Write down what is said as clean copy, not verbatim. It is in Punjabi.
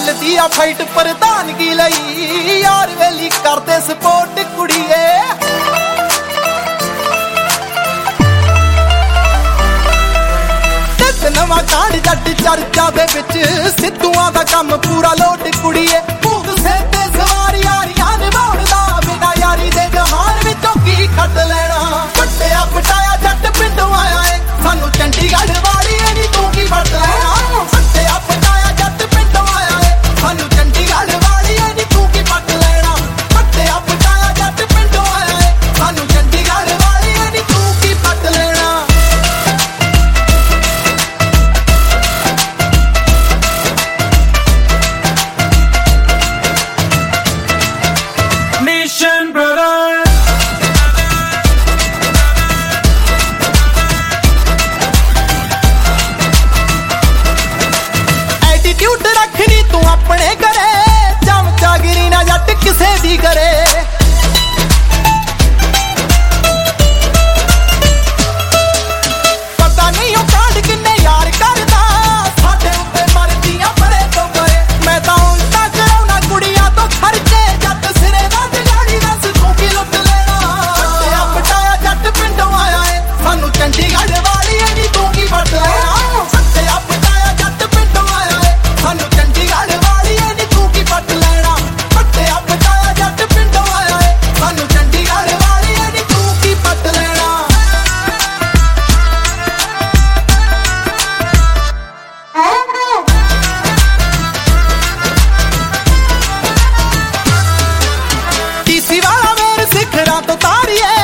ਚੱਲਦੀ ਆ ਫਾਈਟ ਪ੍ਰਧਾਨਗੀ ਲਈ ਯਾਰ ਵੇਲੀ ਕਰਦੇ ਸਪੋਰਟ ਕੁੜੀਏ ਨਵਾਂ ਕਾਂਡ ਜੱਟ ਚਰਚਾ ਦੇ ਵਿੱਚ ਸਿੱਧੂਆਂ ਦਾ ਕੰਮ ਪੂਰਾ ਲੋਟ ਕੁੜੀਏ ਭੂਤ ਸਿਰ ਤੇ ਸਵਾਰ ਯਾਰੀਆਂ ਨਿਭਾਉਣਦਾ ਬਿਨਾਂ ਯਾਰੀ ਦੇ ਜਹਾਨ ਵਿੱਚੋਂ ਕੀ ਖੱਟ ਲੈਣਾ ਵੱਟਿਆ ਪਟਾਇਆ ਜੱਟ ਪਿੰਡੋਂ ਆਇਆ ਏ ਸਾਨੂੰ ਚੰਡੀਗੜ੍ਹ ਵਾਲੀ ਏ ਨੀ ਤੂੰ ਕੀ ਵਰਤ ਲੈਣਾ ਵੱਟਿਆ ਪਟਾਇਆ ਜੱਟ ਪਿੰਡੋਂ ਆਇਆ ਏ ਸਾਨੂੰ ਚੰਡੀਗੜ੍ਹ ਵਾਲੀ ਏ ਨੀ ਤੂੰ ਕੀ ਵਰਤ ਲੈਣਾ ਵੱਟਿਆ ਪਟਾਇਆ ਜੱਟ ਪਿੰਡੋਂ ਆਇਆ ਏ ਸਾਨੂੰ ਚੰਡੀਗੜ੍ਹ ਵਾਲੀ ਏ ਨੀ ਤੂੰ ਕੀ ਵਰਤ ਲੈਣਾ ਰੱਖਣੀ ਤੂੰ ਆਪਣੇ ਘਰੇ ਚਮਚਾਗਿਰੀ ਨਾ ਜੱਟ ਕਿਸੇ ਦੀ ਕਰੇ ਪਤਾ ਨਹੀਂ ਉਹ ਕਾਂਡ ਕਿੰਨੇ ਯਾਰ ਕਰਦਾ ਸਾਡੇ ਉੱਤੇ ਮਰਦੀਆਂ ਪਰੇ ਤੋਂ ਪਰੇ ਮੈਂ ਤਾਂ ਉਲਟਾ ਕਰਾਉਣਾ ਕੁੜੀਆਂ ਤੋਂ ਖਰਚੇ ਜੱਟ ਸਿਰੇ ਦਾ ਜਗਾੜੀ ਦੱਸ ਤੂੰ ਕੀ ਲੁੱਟ ਲੈਣਾ ਵੱਟਿਆ ਪਟਾਇਆ ਜੱਟ ਪਿੰਡੋਂ ਆਇਆ ਏ ਸਾਨੂੰ ਚੰਡੀਗੜ੍ਹ ਵਾਲੀ ਏ ਨੀ ਤੂੰ ਕੀ ਵਰਤ ਲੈਣਾ ਵੱਟਿਆ ਪਟਾਇਆ ਜੱਟ ਪਿੰਡੋਂ ਆਇਆ ਏ ਸਾਨੂੰ ਚੰਡੀਗੜ੍ਹ ਵਾਲੀ ਏ ਨੀ ਤੂੰ ਕੀ ਪੱਟ ਲੈਣਾ ਵੱਟਿਆ ਪਟਾਇਆ ਜੱਟ ਪਿੰਡੋਂ ਆਇਆ ਏ ਸਾਨੂੰ ਚੰਡੀਗੜ੍ਹ ਵਾਲੀ ਏ ਨੀ ਤੂੰ ਕੀ ਪੱਟ ਲੈਣਾ ਡੀਸੀ ਵਾਲਾ ਮੇਰ ਸਿਖਰਾਂ ਤੋਂ ਤਾਰੀਏ